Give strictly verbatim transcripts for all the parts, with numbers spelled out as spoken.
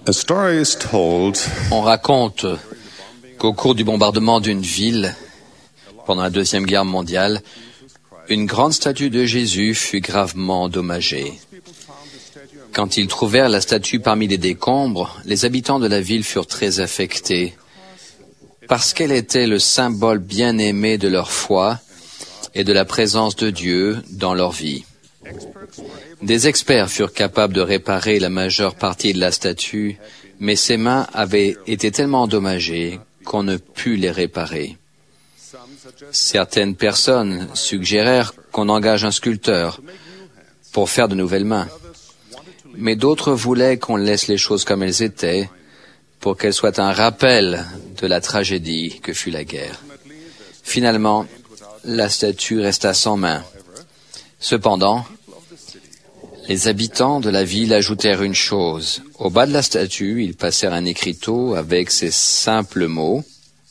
A story is told On raconte qu'au cours du bombardement d'une ville, pendant la Deuxième Guerre mondiale, une grande statue de Jésus fut gravement endommagée. Quand ils trouvèrent la statue parmi les décombres, les habitants de la ville furent très affectés, parce qu'elle était le symbole bien-aimé de leur foi et de la présence de Dieu dans leur vie. Des experts furent capables de réparer la majeure partie de la statue, mais ses mains avaient été tellement endommagées qu'on ne put les réparer. Certaines personnes suggérèrent qu'on engage un sculpteur pour faire de nouvelles mains, mais d'autres voulaient qu'on laisse les choses comme elles étaient pour qu'elles soient un rappel de la tragédie que fut la guerre. Finalement, la statue resta sans main. Cependant, les habitants de la ville ajoutèrent une chose. Au bas de la statue, ils passèrent un écriteau avec ces simples mots.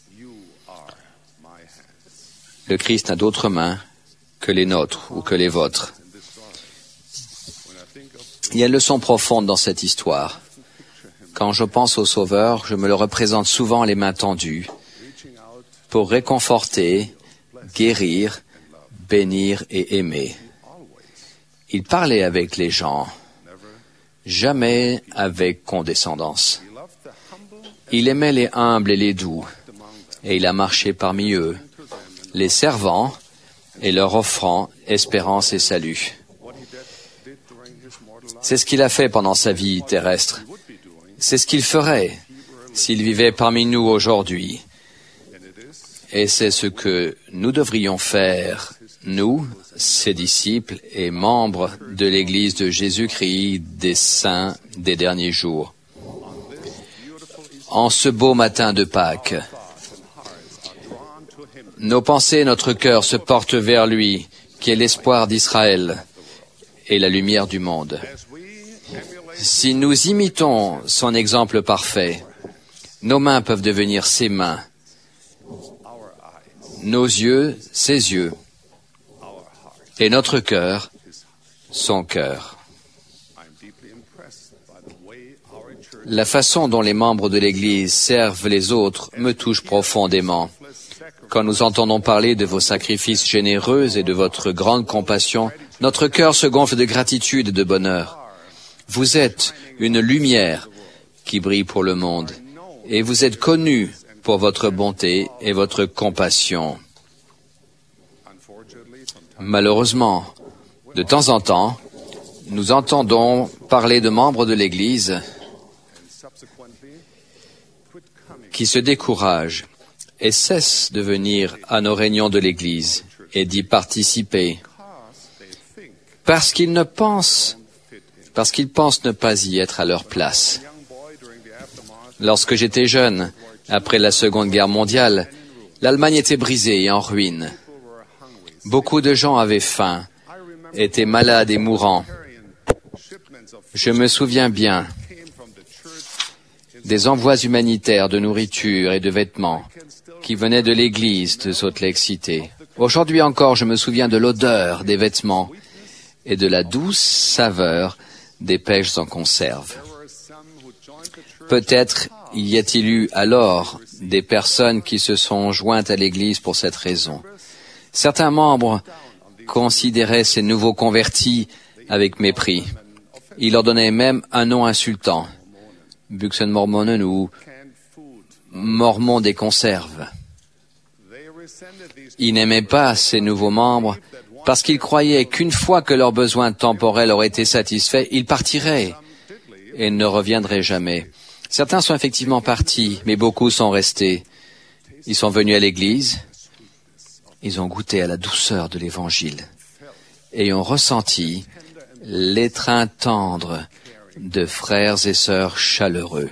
Le Christ n'a d'autres mains que les nôtres ou que les vôtres. Il y a une leçon profonde dans cette histoire. Quand je pense au Sauveur, je me le représente souvent les mains tendues pour réconforter, guérir, bénir et aimer. Il parlait avec les gens, jamais avec condescendance. Il aimait les humbles et les doux, et il a marché parmi eux, les servant et leur offrant espérance et salut. C'est ce qu'il a fait pendant sa vie terrestre. C'est ce qu'il ferait s'il vivait parmi nous aujourd'hui. Et c'est ce que nous devrions faire, nous, ses disciples et membres de l'Église de Jésus-Christ des saints des derniers jours. En ce beau matin de Pâques, nos pensées et notre cœur se portent vers lui, qui est l'espoir d'Israël et la lumière du monde. Si nous imitons son exemple parfait, nos mains peuvent devenir ses mains, nos yeux, ses yeux, et notre cœur, son cœur. La façon dont les membres de l'Église servent les autres me touche profondément. Quand nous entendons parler de vos sacrifices généreux et de votre grande compassion, notre cœur se gonfle de gratitude et de bonheur. Vous êtes une lumière qui brille pour le monde, et vous êtes connus pour votre bonté et votre compassion. Malheureusement, de temps en temps, nous entendons parler de membres de l'Église qui se découragent et cessent de venir à nos réunions de l'Église et d'y participer parce qu'ils ne pensent, parce qu'ils pensent ne pas y être à leur place. Lorsque j'étais jeune, après la Seconde Guerre mondiale, l'Allemagne était brisée et en ruine. Beaucoup de gens avaient faim, étaient malades et mourants. Je me souviens bien des envois humanitaires de nourriture et de vêtements qui venaient de l'église de Salt Lake City. Aujourd'hui encore, je me souviens de l'odeur des vêtements et de la douce saveur des pêches en conserve. Peut-être y a-t-il eu alors des personnes qui se sont jointes à l'église pour cette raison. Certains membres considéraient ces nouveaux convertis avec mépris. Ils leur donnaient même un nom insultant, Buxenmormonen ou Mormons des conserves. Ils n'aimaient pas ces nouveaux membres parce qu'ils croyaient qu'une fois que leurs besoins temporels auraient été satisfaits, ils partiraient et ne reviendraient jamais. Certains sont effectivement partis, mais beaucoup sont restés. Ils sont venus à l'église. Ils ont goûté à la douceur de l'Évangile et ont ressenti l'étreint tendre de frères et sœurs chaleureux.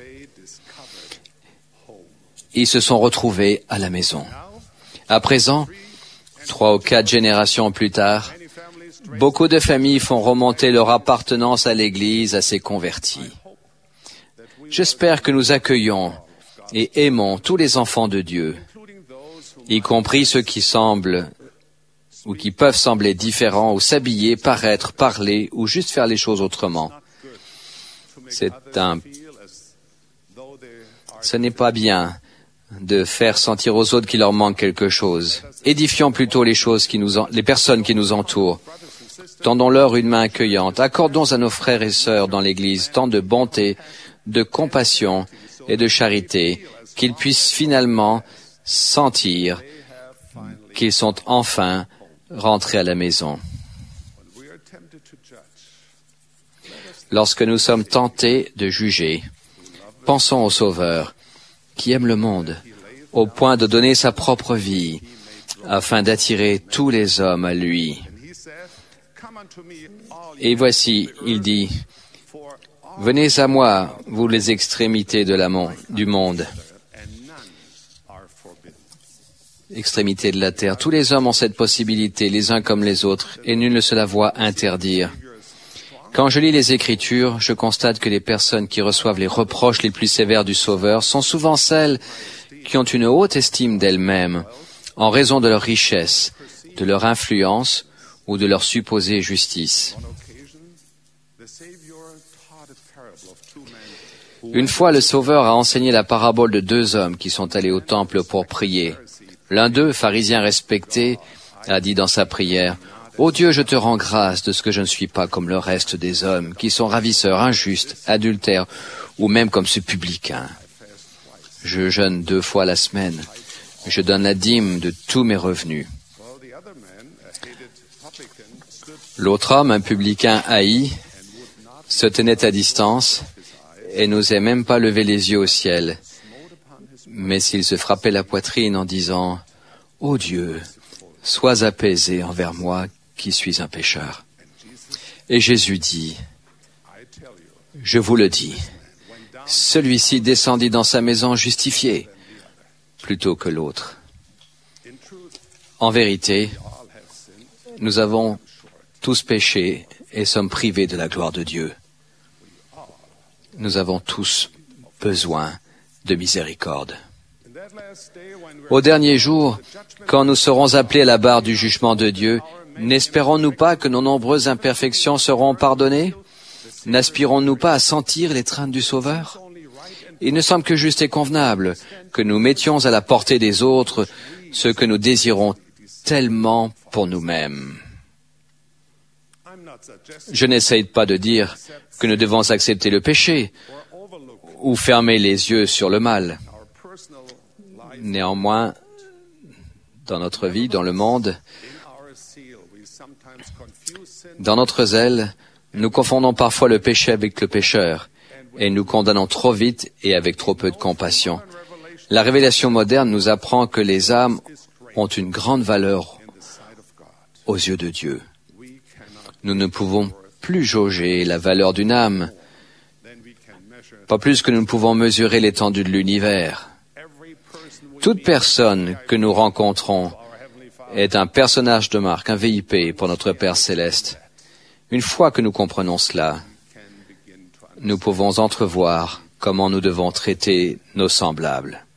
Ils se sont retrouvés à la maison. À présent, trois ou quatre générations plus tard, beaucoup de familles font remonter leur appartenance à l'Église à ces convertis. J'espère que nous accueillons et aimons tous les enfants de Dieu, y compris ceux qui semblent ou qui peuvent sembler différents ou s'habiller, paraître, parler ou juste faire les choses autrement. C'est un... Ce n'est pas bien de faire sentir aux autres qu'il leur manque quelque chose. Édifions plutôt les choses qui nous en... les personnes qui nous entourent. Tendons-leur une main accueillante. Accordons à nos frères et sœurs dans l'Église tant de bonté, de compassion et de charité qu'ils puissent finalement sentir qu'ils sont enfin rentrés à la maison. Lorsque nous sommes tentés de juger, pensons au Sauveur qui aime le monde au point de donner sa propre vie afin d'attirer tous les hommes à lui. Et voici, il dit, « Venez à moi, vous les extrémités de la mon- du monde. » Extrémités de la terre. Tous les hommes ont cette possibilité, les uns comme les autres, et nul ne se la voit interdire. Quand je lis les Écritures, je constate que les personnes qui reçoivent les reproches les plus sévères du Sauveur sont souvent celles qui ont une haute estime d'elles-mêmes, en raison de leur richesse, de leur influence ou de leur supposée justice. Une fois, le Sauveur a enseigné la parabole de deux hommes qui sont allés au temple pour prier. L'un d'eux, pharisien respecté, a dit dans sa prière, « Ô Dieu, je te rends grâce de ce que je ne suis pas comme le reste des hommes, qui sont ravisseurs, injustes, adultères, ou même comme ce publicain. Je jeûne deux fois la semaine. Je donne la dîme de tous mes revenus. » L'autre homme, un publicain haï, se tenait à distance et n'osait même pas lever les yeux au ciel. Mais s'il se frappait la poitrine en disant « Ô Dieu, sois apaisé envers moi qui suis un pécheur. » Et Jésus dit « Je vous le dis, celui-ci descendit dans sa maison justifié plutôt que l'autre. » En vérité, nous avons tous péché et sommes privés de la gloire de Dieu. Nous avons tous besoin de miséricorde. Au dernier jour, quand nous serons appelés à la barre du jugement de Dieu, n'espérons-nous pas que nos nombreuses imperfections seront pardonnées? N'aspirons-nous pas à sentir l'étreinte du Sauveur? Il ne semble que juste et convenable que nous mettions à la portée des autres ce que nous désirons tellement pour nous-mêmes. Je n'essaye pas de dire que nous devons accepter le péché ou fermer les yeux sur le mal. Néanmoins, dans notre vie, dans le monde, dans notre zèle, nous confondons parfois le péché avec le pécheur et nous condamnons trop vite et avec trop peu de compassion. La révélation moderne nous apprend que les âmes ont une grande valeur aux yeux de Dieu. Nous ne pouvons plus jauger la valeur d'une âme, pas plus que nous ne pouvons mesurer l'étendue de l'univers. Toute personne que nous rencontrons est un personnage de marque, un V I P pour notre Père céleste. Une fois que nous comprenons cela, nous pouvons entrevoir comment nous devons traiter nos semblables.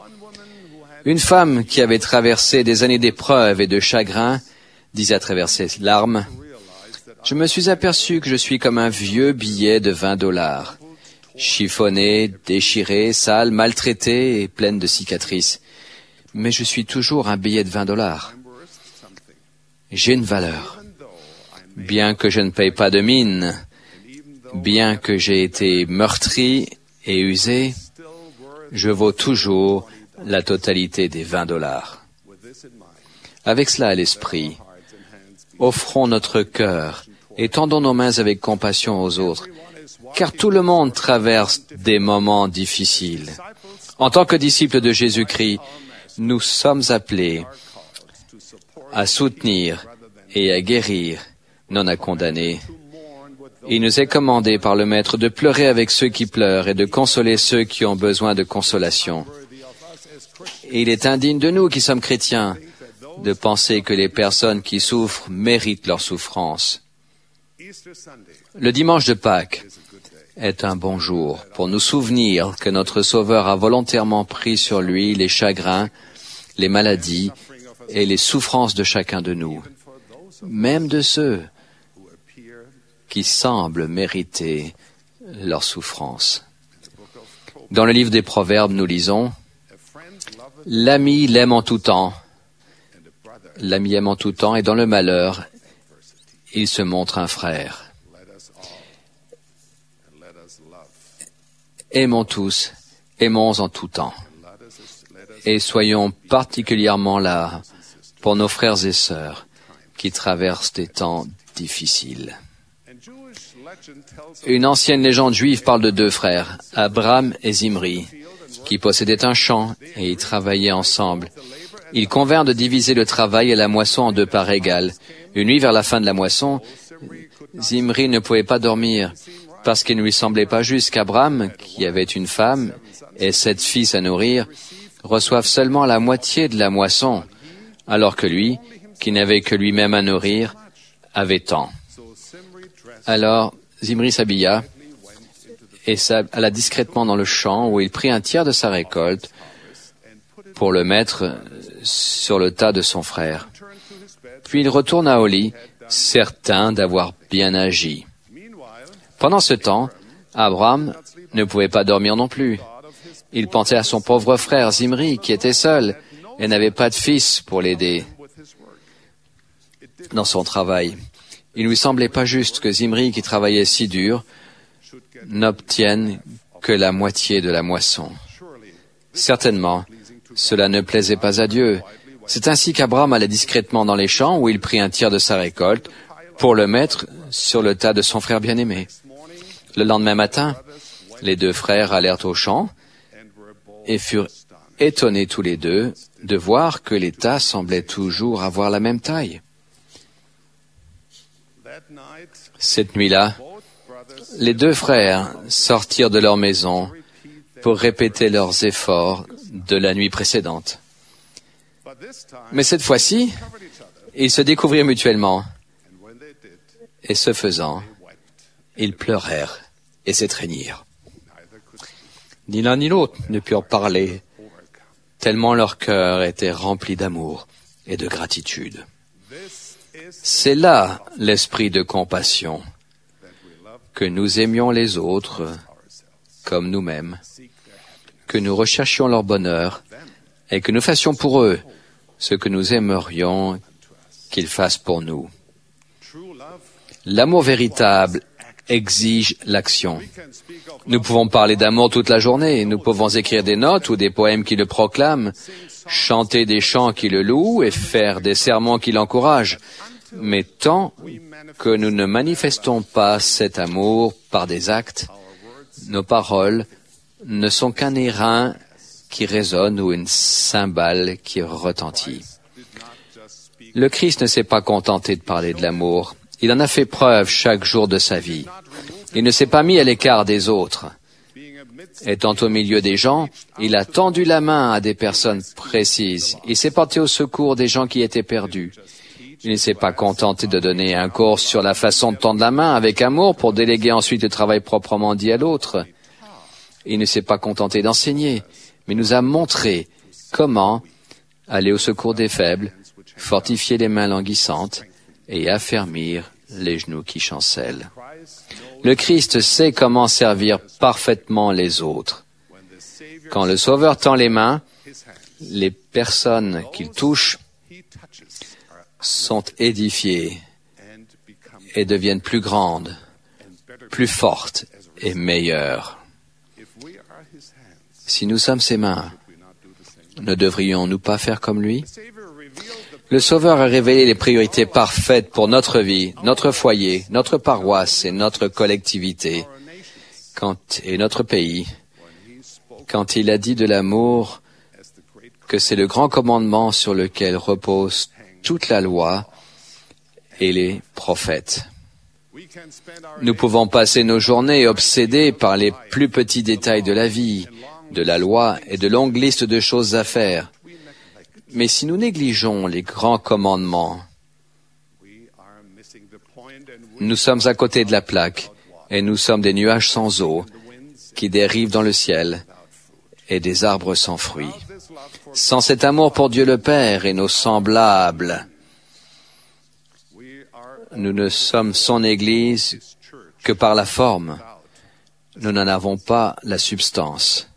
Une femme qui avait traversé des années d'épreuves et de chagrin disait à travers ses larmes, « Je me suis aperçu que je suis comme un vieux billet de vingt dollars, chiffonné, déchiré, sale, maltraité et pleine de cicatrices. Mais je suis toujours un billet de vingt dollars. J'ai une valeur. Bien que je ne paye pas de mine, bien que j'ai été meurtri et usé, je vaux toujours la totalité des vingt dollars. » Avec cela à l'esprit, offrons notre cœur et tendons nos mains avec compassion aux autres, car tout le monde traverse des moments difficiles. En tant que disciples de Jésus-Christ, nous sommes appelés à soutenir et à guérir, non à condamner. Il nous est commandé par le Maître de pleurer avec ceux qui pleurent et de consoler ceux qui ont besoin de consolation. Et il est indigne de nous qui sommes chrétiens de penser que les personnes qui souffrent méritent leur souffrance. Le dimanche de Pâques est un bon jour pour nous souvenir que notre Sauveur a volontairement pris sur lui les chagrins, les maladies et les souffrances de chacun de nous, même de ceux qui semblent mériter leur souffrance. Dans le livre des Proverbes, nous lisons « L'ami l'aime en tout temps, l'ami aime en tout temps, et dans le malheur, il se montre un frère. » Aimons tous, aimons en tout temps, et soyons particulièrement là pour nos frères et sœurs qui traversent des temps difficiles. Une ancienne légende juive parle de deux frères, Abraham et Zimri, qui possédaient un champ et y travaillaient ensemble. Ils convinrent de diviser le travail et la moisson en deux parts égales. Une nuit, vers la fin de la moisson, Zimri ne pouvait pas dormir parce qu'il ne lui semblait pas juste qu'Abraham, qui avait une femme et sept fils à nourrir, reçoive seulement la moitié de la moisson, alors que lui, qui n'avait que lui-même à nourrir, avait tant. Alors, Zimri s'habilla et alla discrètement dans le champ où il prit un tiers de sa récolte pour le mettre sur le tas de son frère. Puis il retourna au lit, certain d'avoir bien agi. Pendant ce temps, Abraham ne pouvait pas dormir non plus. Il pensait à son pauvre frère Zimri, qui était seul et n'avait pas de fils pour l'aider dans son travail. Il ne lui semblait pas juste que Zimri, qui travaillait si dur, n'obtienne que la moitié de la moisson. Certainement, cela ne plaisait pas à Dieu. C'est ainsi qu'Abraham allait discrètement dans les champs où il prit un tiers de sa récolte pour le mettre sur le tas de son frère bien-aimé. Le lendemain matin, les deux frères allèrent au champ et furent étonnés tous les deux de voir que les tas semblaient toujours avoir la même taille. Cette nuit-là, les deux frères sortirent de leur maison pour répéter leurs efforts de la nuit précédente. Mais cette fois-ci, ils se découvrirent mutuellement, et ce faisant, ils pleurèrent et s'étreignirent. Ni l'un ni l'autre ne purent parler, tellement leur cœur était rempli d'amour et de gratitude. C'est là l'esprit de compassion, que nous aimions les autres comme nous-mêmes, que nous recherchions leur bonheur et que nous fassions pour eux ce que nous aimerions qu'ils fassent pour nous. L'amour véritable exige l'action. Nous pouvons parler d'amour toute la journée, nous pouvons écrire des notes ou des poèmes qui le proclament, chanter des chants qui le louent et faire des sermons qui l'encouragent. Mais tant que nous ne manifestons pas cet amour par des actes, nos paroles ne sont qu'un airain qui résonne ou une cymbale qui retentit. Le Christ ne s'est pas contenté de parler de l'amour. Il en a fait preuve chaque jour de sa vie. Il ne s'est pas mis à l'écart des autres. Étant au milieu des gens, il a tendu la main à des personnes précises. Il s'est porté au secours des gens qui étaient perdus. Il ne s'est pas contenté de donner un cours sur la façon de tendre la main avec amour pour déléguer ensuite le travail proprement dit à l'autre. Il ne s'est pas contenté d'enseigner, mais nous a montré comment aller au secours des faibles, fortifier les mains languissantes et affermir les genoux qui chancellent. Le Christ sait comment servir parfaitement les autres. Quand le Sauveur tend les mains, les personnes qu'il touche sont édifiées et deviennent plus grandes, plus fortes et meilleures. Si nous sommes ses mains, ne devrions-nous pas faire comme lui? Le Sauveur a révélé les priorités parfaites pour notre vie, notre foyer, notre paroisse et notre collectivité quand, et notre pays, quand il a dit de l'amour que c'est le grand commandement sur lequel repose toute la loi et les prophètes. Nous pouvons passer nos journées obsédés par les plus petits détails de la vie, de la loi et de longues listes de choses à faire. Mais si nous négligeons les grands commandements, nous sommes à côté de la plaque et nous sommes des nuages sans eau qui dérivent dans le ciel et des arbres sans fruits. Sans cet amour pour Dieu le Père et nos semblables, nous ne sommes son Église que par la forme, nous n'en avons pas la substance.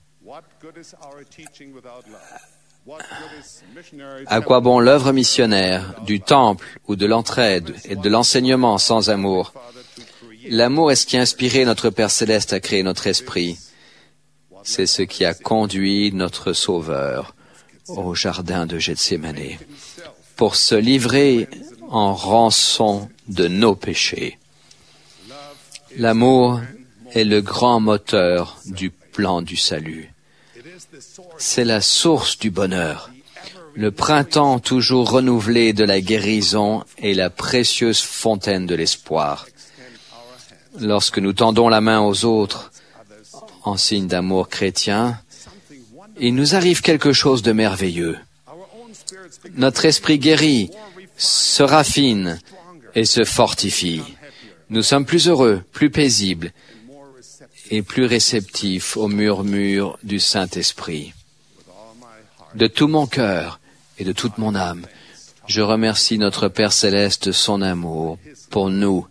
À quoi bon l'œuvre missionnaire, du temple ou de l'entraide et de l'enseignement sans amour? L'amour est ce qui a inspiré notre Père Céleste à créer notre esprit. C'est ce qui a conduit notre Sauveur au jardin de Gethsémani pour se livrer en rançon de nos péchés. L'amour est le grand moteur du plan du salut. C'est la source du bonheur, le printemps toujours renouvelé de la guérison et la précieuse fontaine de l'espoir. Lorsque nous tendons la main aux autres en signe d'amour chrétien, il nous arrive quelque chose de merveilleux. Notre esprit guérit, se raffine et se fortifie. Nous sommes plus heureux, plus paisibles et plus réceptifs au murmure du Saint-Esprit. De tout mon cœur et de toute mon âme, je remercie notre Père Céleste de son amour pour nous,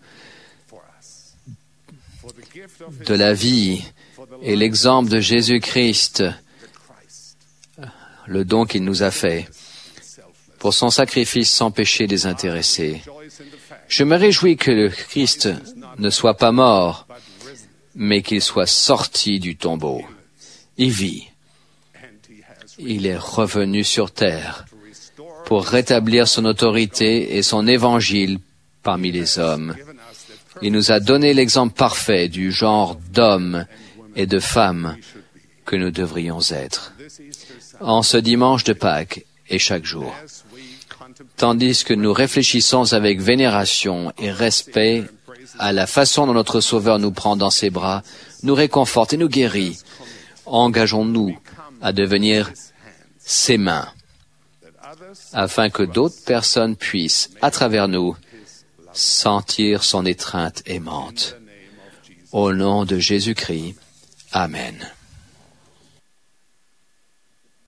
de la vie et l'exemple de Jésus-Christ, le don qu'il nous a fait, pour son sacrifice sans péché désintéressé. Je me réjouis que le Christ ne soit pas mort, mais qu'il soit sorti du tombeau. Il vit. Il est revenu sur terre pour rétablir son autorité et son évangile parmi les hommes. Il nous a donné l'exemple parfait du genre d'homme et de femme que nous devrions être. En ce dimanche de Pâques et chaque jour, tandis que nous réfléchissons avec vénération et respect à la façon dont notre Sauveur nous prend dans ses bras, nous réconforte et nous guérit, engageons-nous à devenir ses mains, afin que d'autres personnes puissent, à travers nous, sentir son étreinte aimante. Au nom de Jésus-Christ, Amen.